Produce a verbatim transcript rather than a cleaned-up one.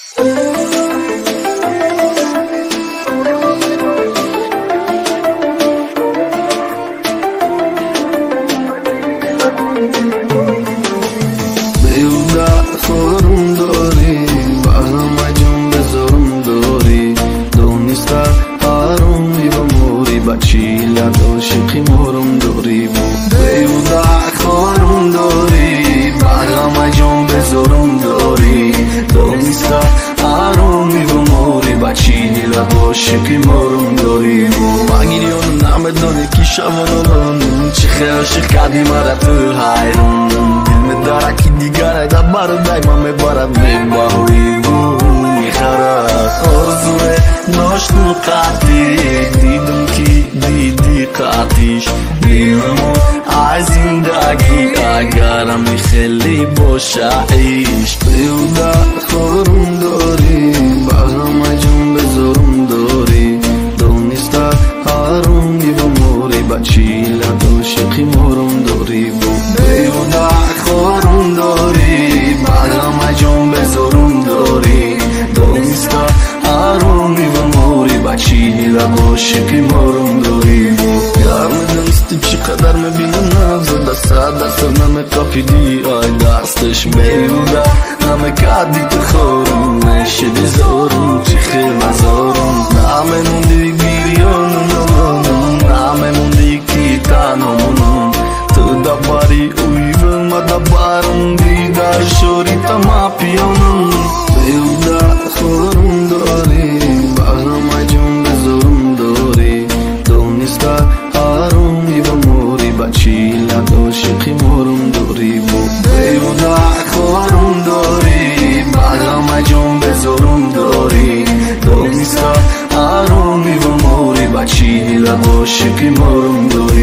خورم داری بازم جون بزرم داری دونستا آرومی و موری بچی لدو شقی مورم داری بیودا خورم داری بازم جون بزرم داری دونستا آرومی و موری بچی لدو شقی مورم داری بگیری اون نام دانی کی شمانون چه خیلی کردی مرا تو حیرون داره که دیگره دبارو دایما میبارد میباوی بو میخرد آرزوه ناشنو قطعی دیدم که دیدی قطعیش میرمو از زندگی اگرم خیلی باشه ایش بیودا خورم داری بازم جون بزرم داری دونستا آرومی با موری بچی لدو شقی مورم داری بیودا خورم داری بازم جون بزرم داری دونستا آرومی و موری بچی لدو شقی مورم داری یار میدونستی چقدر میبینم نبزه دست دست نمه کافیدی آی دستش بیودا نمه کردی تو خورم نشدی زورم چی خیلی مزارم نمه موندی گیریان نمه موندی کی تنمونم تو دباری اوی و دبارم دیگر شوری تما پیانم بیودا خورم داری بازم جون بزرم داری دونستا آرومی و موری بچی لدو شقی مورم داری بیودا خورم داری بازم جون بزرم داری دونستا آرومی و موری بچی لدو شقی مورم داری